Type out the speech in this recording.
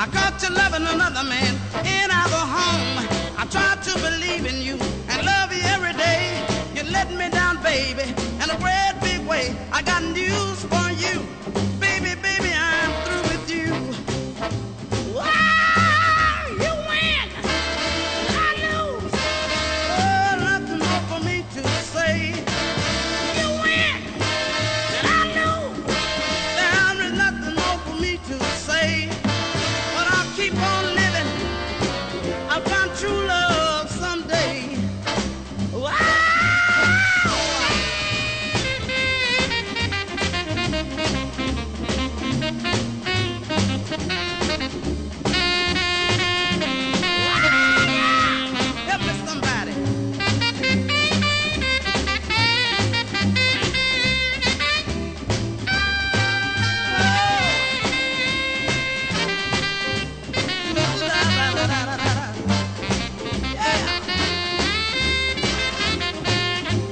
I caught you loving another man in our home. I tried to believe in you and love you every day. You let me down, baby, in a great big way. I got news for